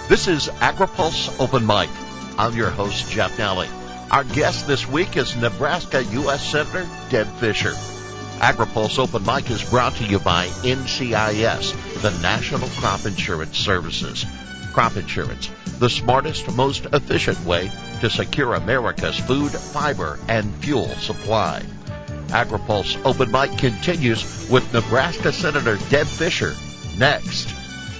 This is AgriPulse Open Mic. I'm your host, Jeff Nally. Our guest this week is Nebraska U.S. Senator Deb Fischer. AgriPulse Open Mic is brought to you by NCIS, the National Crop Insurance Services. Crop insurance, the smartest, most efficient way to secure America's food, fiber, and fuel supply. AgriPulse Open Mic continues with Nebraska Senator Deb Fischer next.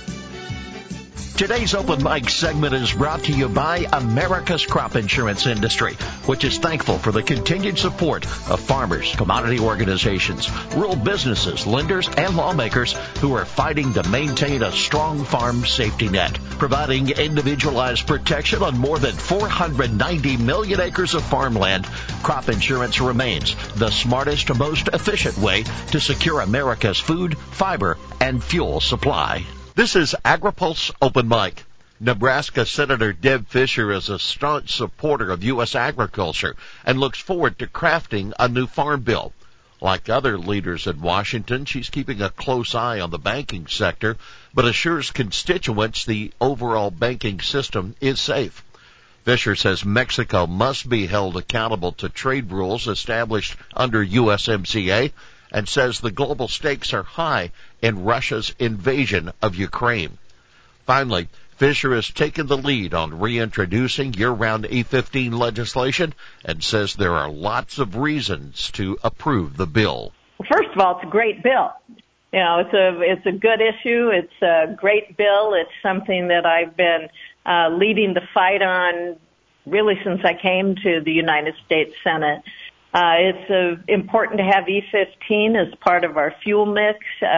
Today's Open Mic segment is brought to you by America's crop insurance industry, which is thankful for the continued support of farmers, commodity organizations, rural businesses, lenders, and lawmakers who are fighting to maintain a strong farm safety net, providing individualized protection on more than 490 million acres of farmland. Crop insurance remains the smartest, most efficient way to secure America's food, fiber, and fuel supply. This is AgriPulse Open Mic. Nebraska Senator Deb Fischer is a staunch supporter of U.S. agriculture and looks forward to crafting a new farm bill. Like other leaders in Washington, she's keeping a close eye on the banking sector, but assures constituents the overall banking system is safe. Fischer says Mexico must be held accountable to trade rules established under USMCA, and says the global stakes are high in Russia's invasion of Ukraine. Finally, Fischer has taken the lead on reintroducing year-round E15 legislation and says there are lots of reasons to approve the bill. Well, first of all, it's a great bill. You know, it's a good issue. It's a great bill. It's something that I've been leading the fight on really since I came to the United States Senate. It's important to have E15 as part of our fuel mix,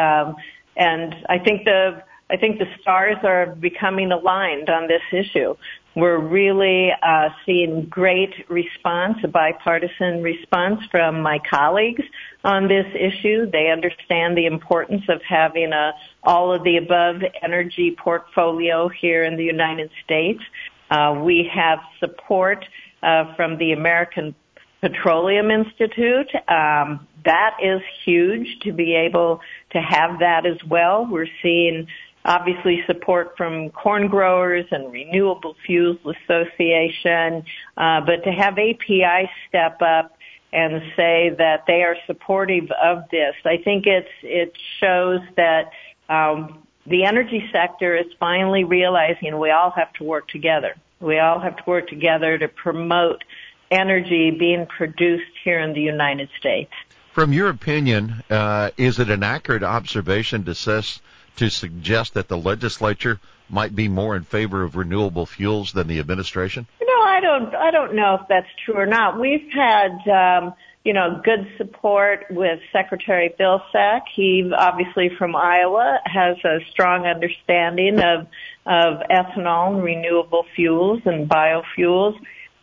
and I think the stars are becoming aligned on this issue. We're really seeing great response, a bipartisan response from my colleagues on this issue. They understand the importance of having a all of the above energy portfolio here in the United States. We have support from the American Petroleum Institute. That is huge to be able to have that as well. We're seeing obviously support from corn growers and Renewable Fuels Association, but to have API step up and say that they are supportive of this, I think it shows that the energy sector is finally realizing we all have to work together. We all have to work together to promote energy being produced here in the United States. From your opinion, is it an accurate observation to suggest that the legislature might be more in favor of renewable fuels than the administration? You know, I don't know if that's true or not. We've had good support with Secretary Vilsack. He obviously from Iowa has a strong understanding of ethanol and renewable fuels and biofuels.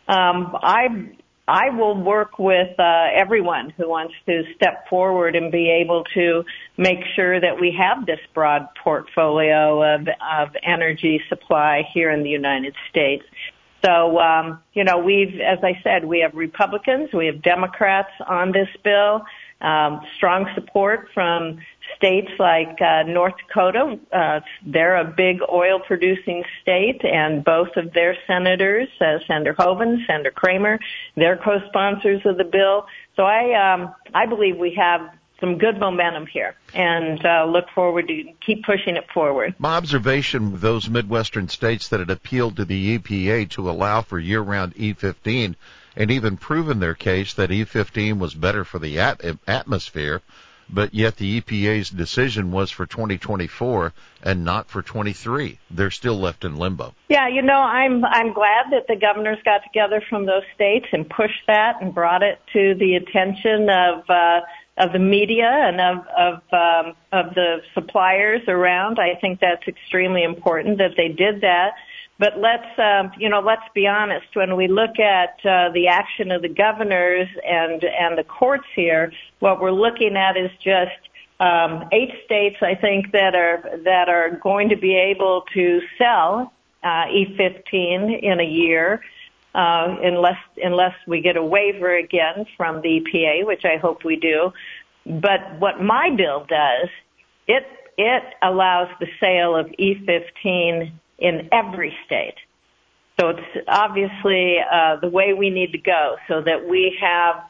I will work with everyone who wants to step forward and be able to make sure that we have this broad portfolio of energy supply here in the United States. So, as I said, we have Republicans, we have Democrats on this bill, strong support from states like North Dakota. They're a big oil-producing state, and both of their senators, Senator Hoeven, Senator Kramer, they're co-sponsors of the bill. So I believe we have some good momentum here, and look forward to keep pushing it forward. My observation with those Midwestern states that had appealed to the EPA to allow for year-round E15 and even proven their case that E15 was better for the atmosphere, but yet the EPA's decision was for 2024 and not for 23. They're still left in limbo. Yeah, I'm glad that the governors got together from those states and pushed that and brought it to the attention of the media and of the suppliers around. I think that's extremely important that they did that. But let's be honest. When we look at the action of the governors and the courts here, what we're looking at is just 8 states, I think, that are going to be able to sell E15 in a year, unless we get a waiver again from the EPA, which I hope we do. But what my bill does, it allows the sale of E15 in every state. So it's obviously the way we need to go, so that we have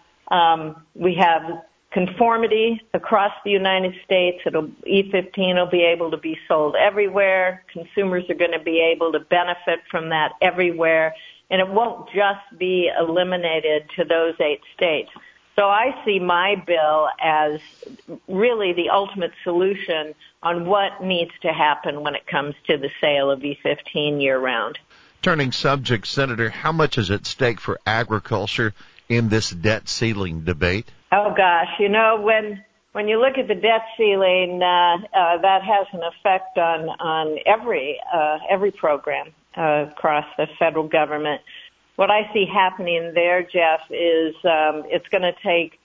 conformity across the United States. E15 will be able to be sold everywhere. Consumers are going to be able to benefit from that everywhere, and it won't just be eliminated to those 8 states. So I see my bill as really the ultimate solution on what needs to happen when it comes to the sale of E15 year-round. Turning subject, Senator, how much is at stake for agriculture in this debt ceiling debate? Oh gosh, when you look at the debt ceiling, that has an effect on every program across the federal government. What I see happening there, Jeff, is it's going to take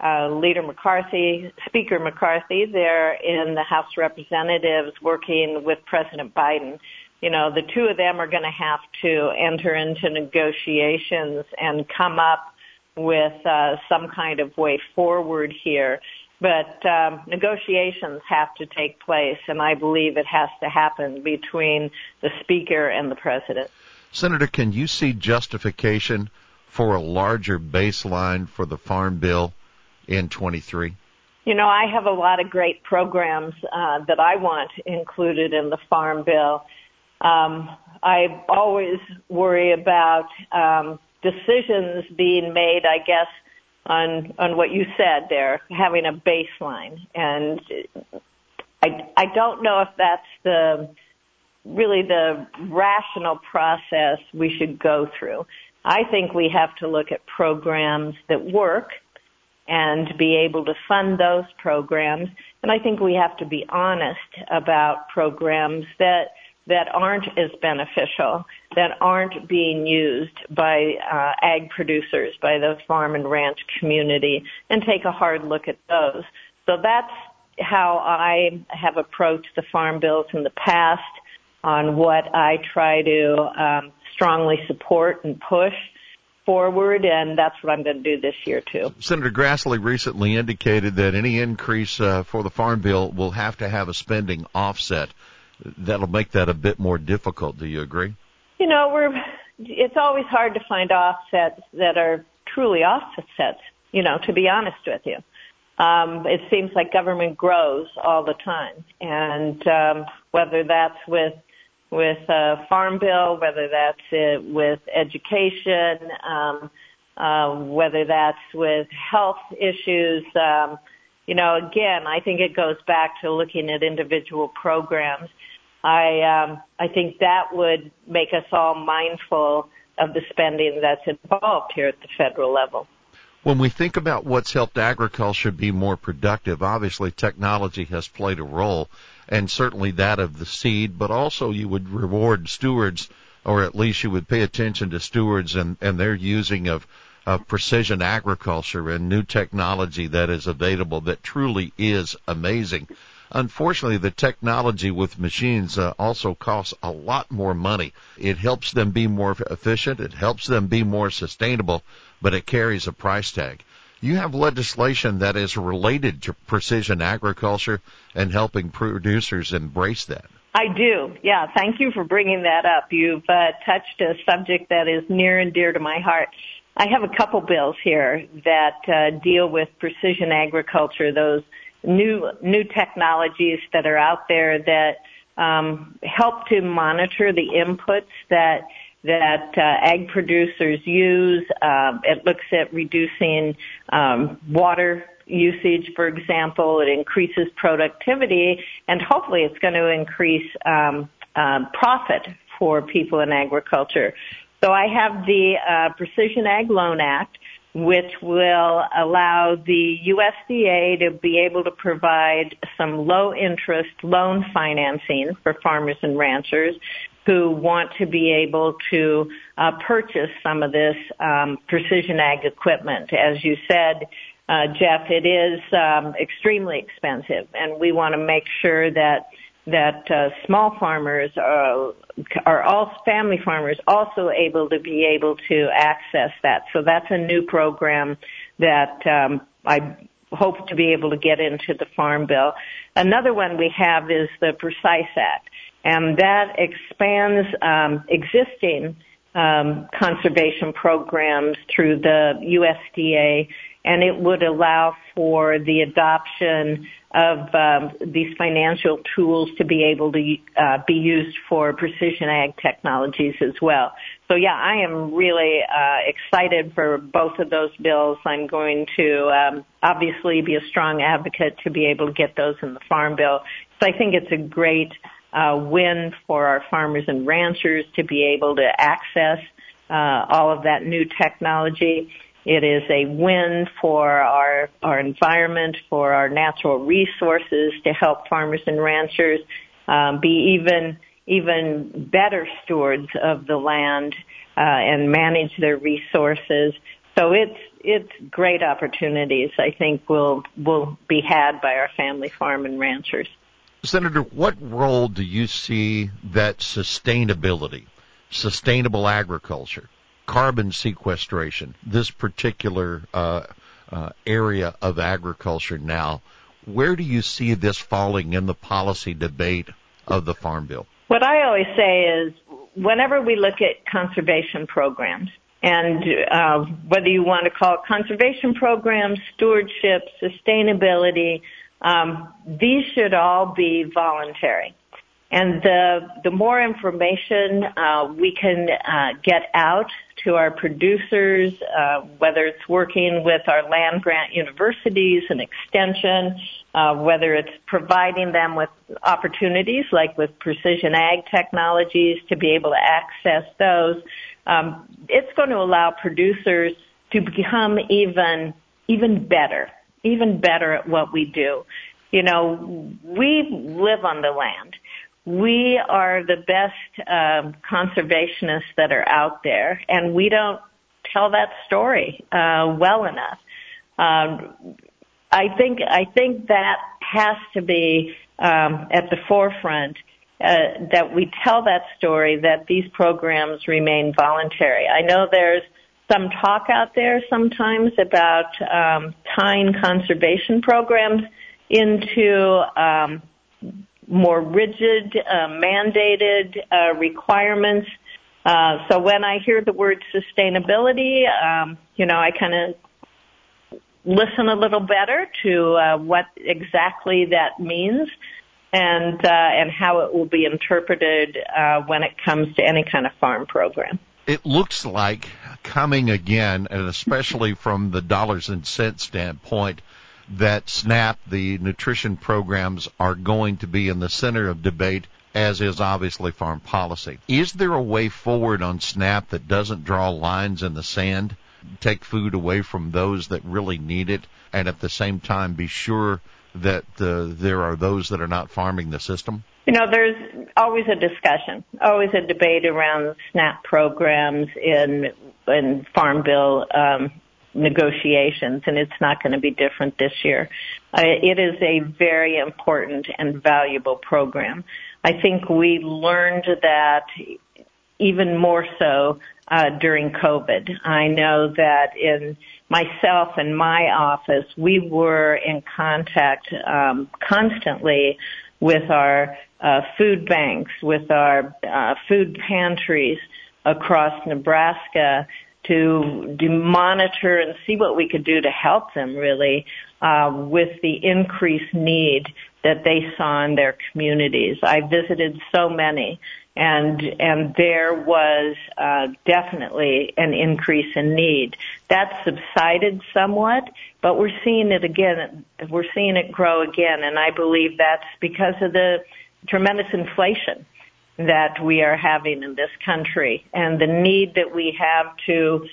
Speaker McCarthy there in the House of Representatives working with President Biden. The two of them are going to have to enter into negotiations and come up with some kind of way forward here. But negotiations have to take place, and I believe it has to happen between the Speaker and the President. Senator, can you see justification for a larger baseline for the Farm Bill in 23? I have a lot of great programs that I want included in the Farm Bill. I always worry about decisions being made, I guess, on what you said there, having a baseline. And I don't know if that's really the rational process we should go through. I think we have to look at programs that work and be able to fund those programs. And I think we have to be honest about programs that aren't as beneficial, that aren't being used by ag producers, by the farm and ranch community, and take a hard look at those. So that's how I have approached the farm bills in the past, on what I try to strongly support and push forward, and that's what I'm going to do this year too. Senator Grassley recently indicated that any increase for the Farm Bill will have to have a spending offset. That'll make that a bit more difficult. Do you agree? It's always hard to find offsets that are truly offsets, to be honest with you. It seems like government grows all the time, and whether that's with a farm bill, whether that's with education, whether that's with health issues, again, I think it goes back to looking at individual programs. I think that would make us all mindful of the spending that's involved here at the federal level. When we think about what's helped agriculture be more productive, obviously technology has played a role, and certainly that of the seed, but also you would reward stewards, or at least you would pay attention to stewards and their using of precision agriculture and new technology that is available that truly is amazing. Unfortunately, the technology with machines also costs a lot more money. It helps them be more efficient. It helps them be more sustainable, but it carries a price tag. You have legislation that is related to precision agriculture and helping producers embrace that. I do. Yeah, thank you for bringing that up. You've touched a subject that is near and dear to my heart. I have a couple bills here that deal with precision agriculture, those new technologies that are out there that help to monitor the inputs that ag producers use. It looks at reducing water usage, for example. It increases productivity, and hopefully it's going to increase profit for people in agriculture. So I have the Precision Ag Loan Act, which will allow the USDA to be able to provide some low-interest loan financing for farmers and ranchers who want to be able to purchase some of this precision ag equipment. As you said, Jeff, it is extremely expensive, and we want to make sure that small farmers are all family farmers also able to be able to access that. So that's a new program that I hope to be able to get into the Farm Bill. Another one we have is the Precise Act. and that expands existing conservation programs through the USDA, and it would allow for the adoption of these financial tools to be able to be used for precision ag technologies as well. So, yeah, I am really excited for both of those bills. I'm going to obviously be a strong advocate to be able to get those in the Farm Bill. So I think it's a great win for our farmers and ranchers to be able to access all of that new technology. It is a win for our environment, for our natural resources, to help farmers and ranchers be even better stewards of the land and manage their resources. So it's great opportunities, I think, will be had by our family farm and ranchers. Senator, what role do you see that sustainability, sustainable agriculture, carbon sequestration, this particular area of agriculture now, where do you see this falling in the policy debate of the Farm Bill? What I always say is, whenever we look at conservation programs, and whether you want to call it conservation programs, stewardship, sustainability, these should all be voluntary. And the more information we can get out to our producers, whether it's working with our land-grant universities and extension, whether it's providing them with opportunities like with precision ag technologies to be able to access those, it's going to allow producers to become even better at what we do. You know, we live on the land. We are the best conservationists that are out there, and we don't tell that story well enough. I think that has to be at the forefront, that we tell that story, that these programs remain voluntary. I know there's some talk out there sometimes about tying conservation programs into more rigid, mandated requirements. So when I hear the word sustainability, I kind of listen a little better to what exactly that means and how it will be interpreted when it comes to any kind of farm program. It looks like coming again, and especially from the dollars and cents standpoint, that SNAP, the nutrition programs, are going to be in the center of debate, as is obviously farm policy. Is there a way forward on SNAP that doesn't draw lines in the sand, take food away from those that really need it, and at the same time be sure that there are those that are not farming the system? You know, there's always a discussion, always a debate around SNAP programs in Farm Bill negotiations, and it's not going to be different this year. It is a very important and valuable program. I think we learned that even more so during COVID. I know that in myself and my office, we were in contact constantly with our food banks, with our food pantries across Nebraska to monitor and see what we could do to help them really with the increased need that they saw in their communities. I visited so many, and there was definitely an increase in need. That subsided somewhat, but we're seeing it again. We're seeing it grow again, and I believe that's because of the tremendous inflation that we are having in this country, and the need that we have to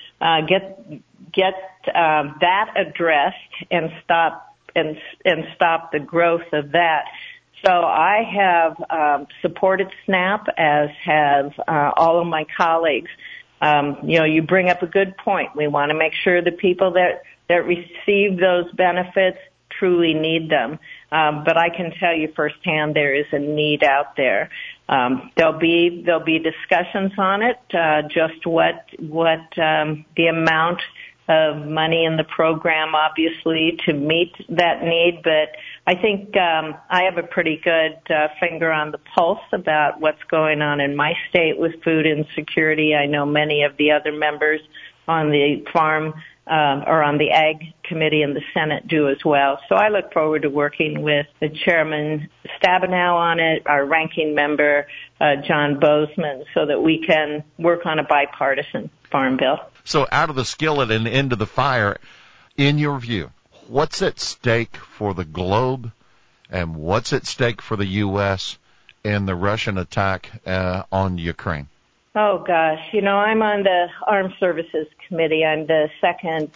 get that addressed and stop the growth of that. So I have supported SNAP, as have all of my colleagues. You bring up a good point. We want to make sure the people that receive those benefits truly need them. But I can tell you firsthand there is a need out there. There'll be discussions on it, just what the amount money in the program, obviously, to meet that need. But I think I have a pretty good finger on the pulse about what's going on in my state with food insecurity. I know many of the other members on the farm or on the Ag Committee in the Senate do as well. So I look forward to working with the Chairman Stabenow on it, our ranking member, John Bozeman, so that we can work on a bipartisan farm bill. So out of the skillet and into the fire, in your view, what's at stake for the globe and what's at stake for the U.S. in the Russian attack on Ukraine? Oh, gosh. You know, I'm on the Armed Services Committee. I'm the second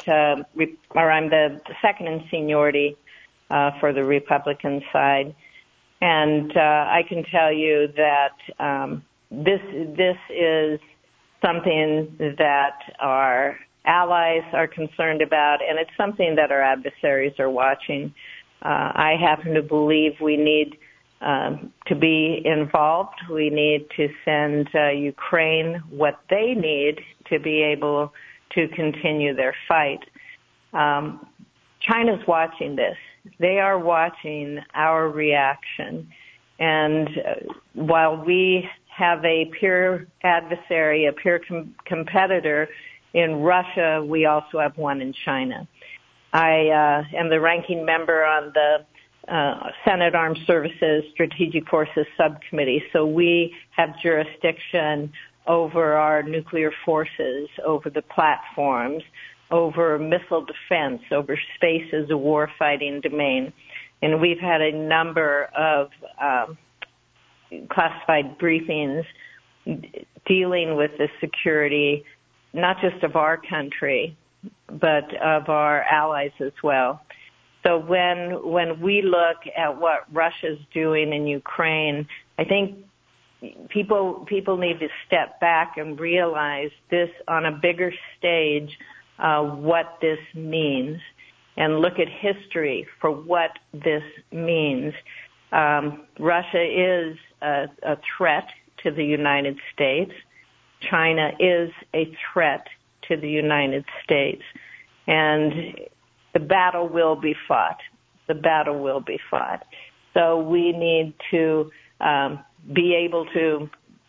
in seniority for the Republican side. And I can tell you that this is something that our allies are concerned about, and it's something that our adversaries are watching. I happen to believe we need to be involved. We need to send Ukraine what they need to be able to continue their fight. China's watching this. They are watching our reaction. And while we have a peer adversary, a peer competitor in Russia, we also have one in China. I am the ranking member on the Senate Armed Services Strategic Forces Subcommittee, so we have jurisdiction over our nuclear forces, over the platforms, over missile defense, over space as a warfighting domain. And we've had a number of classified briefings dealing with the security, not just of our country, but of our allies as well. So when we look at what Russia's doing in Ukraine, I think people need to step back and realize this on a bigger stage, what this means, and look at history for what this means. Russia is a threat to the United States. China is a threat to the United States. And the battle will be fought. The battle will be fought. So we need to be able to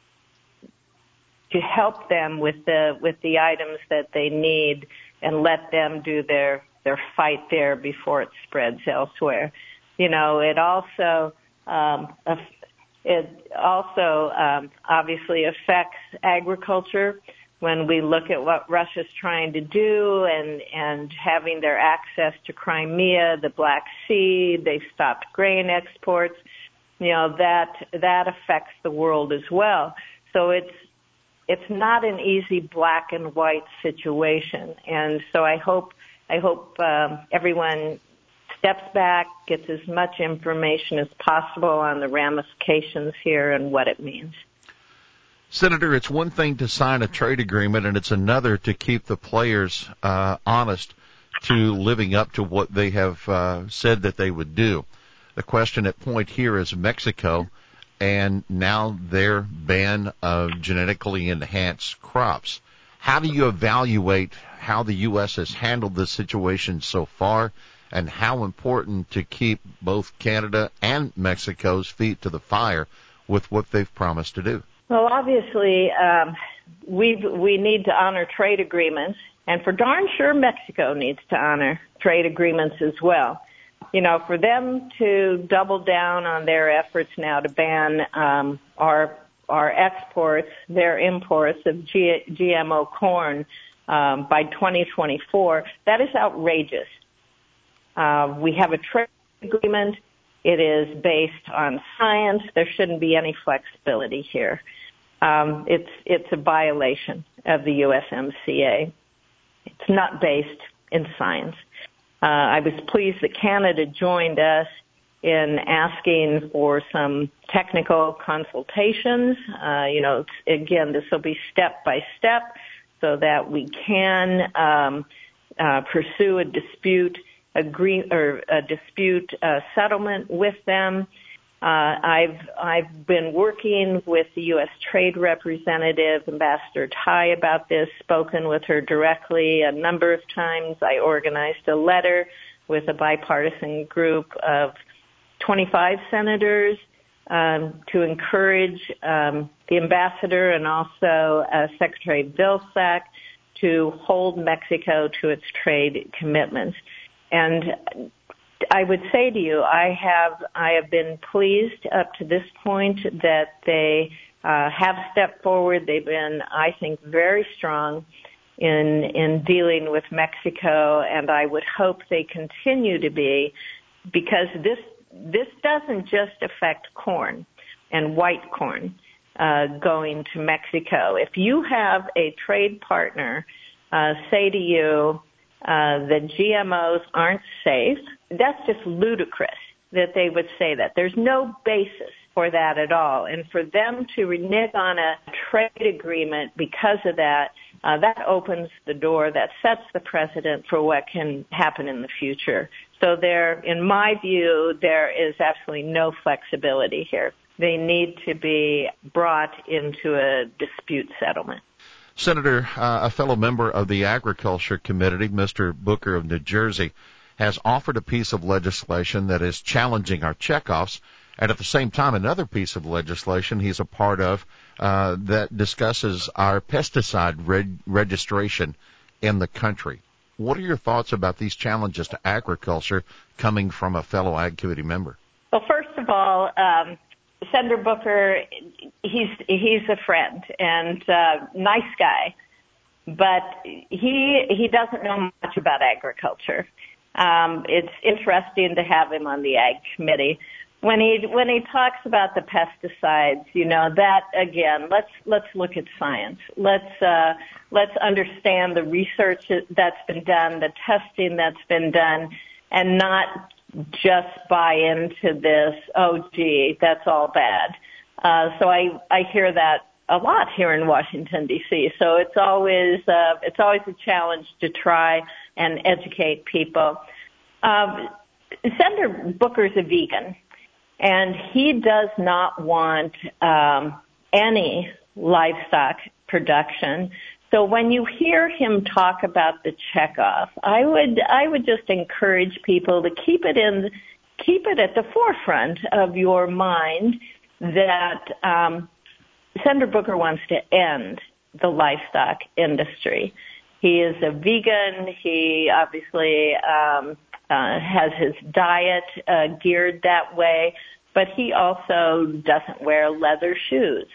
help them with the items that they need and let them do their fight there before it spreads elsewhere. You know, it also obviously affects agriculture. When we look at what Russia's trying to do and having their access to Crimea, the Black Sea, they stopped grain exports, you know, that affects the world as well. So it's not an easy black and white situation. And so I hope everyone steps back, gets as much information as possible on the ramifications here and what it means. Senator, it's one thing to sign a trade agreement, and it's another to keep the players honest to living up to what they have said that they would do. The question at point here is Mexico and now their ban of genetically enhanced crops. How do you evaluate how the U.S. has handled this situation so far, and how important to keep both Canada and Mexico's feet to the fire with what they've promised to do? Well, obviously, we need to honor trade agreements, and for darn sure Mexico needs to honor trade agreements as well. You know, for them to double down on their efforts now to ban our exports, their imports of GMO corn by 2024, that is outrageous. We have a trade agreement. It is based on science. There shouldn't be any flexibility here. It's a violation of the USMCA. It's not based in science. I was pleased that Canada joined us in asking for some technical consultations. You know, again, this will be step by step so that we can pursue a dispute settlement with them. I've been working with the U.S. Trade Representative, Ambassador Tai, about this, spoken with her directly a number of times. I organized a letter with a bipartisan group of 25 senators to encourage the ambassador and also Secretary Vilsack to hold Mexico to its trade commitments. And I would say to you, I have been pleased up to this point that they have stepped forward. They've been, I think, very strong in dealing with Mexico, and I would hope they continue to be, because this doesn't just affect corn and white corn going to Mexico. If you have a trade partner say to you that GMOs aren't safe, that's just ludicrous that they would say that. There's no basis for that at all. And for them to renege on a trade agreement because of that, that opens the door, that sets the precedent for what can happen in the future. So in my view, there is absolutely no flexibility here. They need to be brought into a dispute settlement. Senator, a fellow member of the Agriculture Committee, Mr. Booker of New Jersey, has offered a piece of legislation that is challenging our checkoffs, and at the same time another piece of legislation he's a part of that discusses our pesticide registration in the country. What are your thoughts about these challenges to agriculture coming from a fellow Ag Committee member? Well, first of all, Senator Booker, he's a friend and nice guy, but he doesn't know much about agriculture. It's interesting to have him on the Ag Committee. When he talks about the pesticides, that again, let's look at science. Let's understand the research that's been done, the testing that's been done, and not just buy into this, oh gee, that's all bad. So I hear that a lot here in Washington D.C. So it's always a challenge to try and educate people. Senator Booker's a vegan, and he does not want any livestock production. So when you hear him talk about the checkoff, I would just encourage people to keep it at the forefront of your mind that Senator Booker wants to end the livestock industry. He is a vegan. He obviously has his diet geared that way, but he also doesn't wear leather shoes.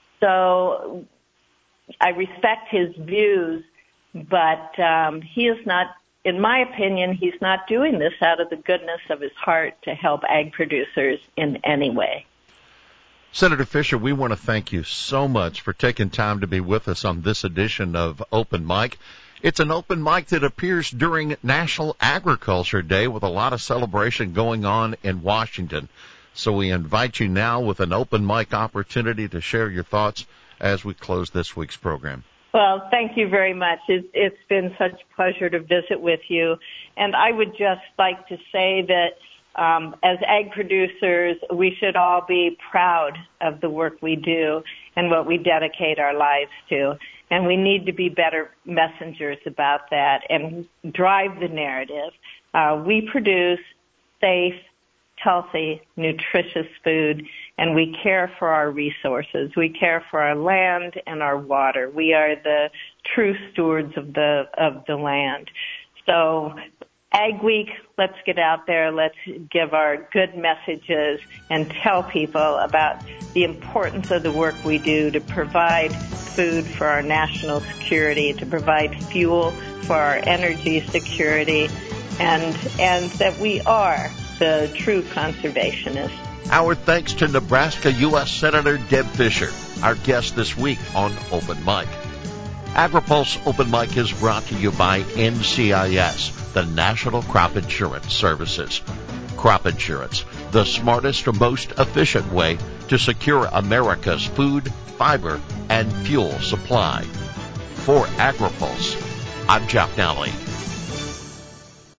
So I respect his views, but he is not, in my opinion, he's not doing this out of the goodness of his heart to help ag producers in any way. Senator Fisher, we want to thank you so much for taking time to be with us on this edition of Open Mic. It's an open mic that appears during National Agriculture Day with a lot of celebration going on in Washington. So we invite you now with an open mic opportunity to share your thoughts as we close this week's program. Well, thank you very much. It's been such a pleasure to visit with you. And I would just like to say that as ag producers, we should all be proud of the work we do and what we dedicate our lives to. And we need to be better messengers about that and drive the narrative. We produce safe, healthy, nutritious food, and we care for our resources. We care for our land and our water. We are the true stewards of the land. So Ag Week, let's get out there, let's give our good messages and tell people about the importance of the work we do to provide food for our national security, to provide fuel for our energy security, and that we are the true conservationists. Our thanks to Nebraska U.S. Senator Deb Fisher, our guest this week on Open Mic. AgriPulse Open Mic is brought to you by NCIS, the National Crop Insurance Services. Crop insurance, the smartest or most efficient way to secure America's food, fiber, and fuel supply. For AgriPulse, I'm Jeff Nally.